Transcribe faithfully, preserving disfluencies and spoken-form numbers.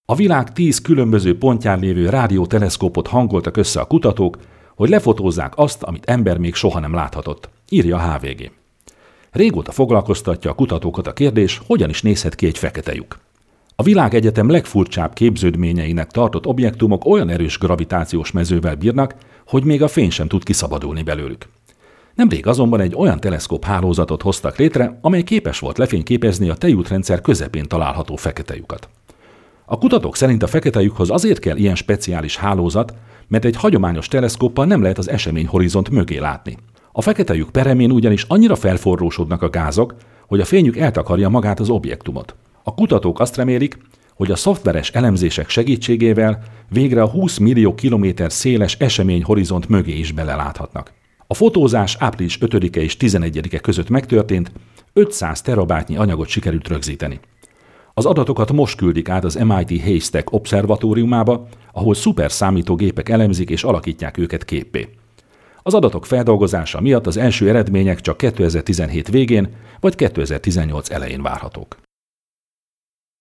A világ tíz különböző pontján lévő rádióteleszkópot hangoltak össze a kutatók, hogy lefotózzák azt, amit ember még soha nem láthatott, írja a há vé gé. Régóta foglalkoztatja a kutatókat a kérdés, hogyan is nézhet ki egy fekete lyuk. A világegyetem legfurcsább képződményeinek tartott objektumok olyan erős gravitációs mezővel bírnak, hogy még a fény sem tud kiszabadulni belőlük. Nemrég azonban egy olyan teleszkóp hálózatot hoztak létre, amely képes volt lefényképezni a tejútrendszer közepén található fekete lyukat. A kutatók szerint a fekete lyukhoz azért kell ilyen speciális hálózat, mert egy hagyományos teleszkóppal nem lehet az eseményhorizont mögé látni. A fekete lyuk peremén ugyanis annyira felforrósodnak a gázok, hogy a fényük eltakarja magát az objektumot. A kutatók azt remélik, hogy a szoftveres elemzések segítségével végre a húsz millió kilométer széles eseményhorizont mögé is beleláthatnak. A fotózás április ötödike és tizenegyedike között megtörtént, ötszáz terabájtnyi anyagot sikerült rögzíteni. Az adatokat most küldik át az em i té Haystack obszervatóriumába, ahol szuperszámítógépek elemzik és alakítják őket képpé. Az adatok feldolgozása miatt az első eredmények csak kétezer-tizenhét végén vagy kétezer-tizennyolc elején várhatók.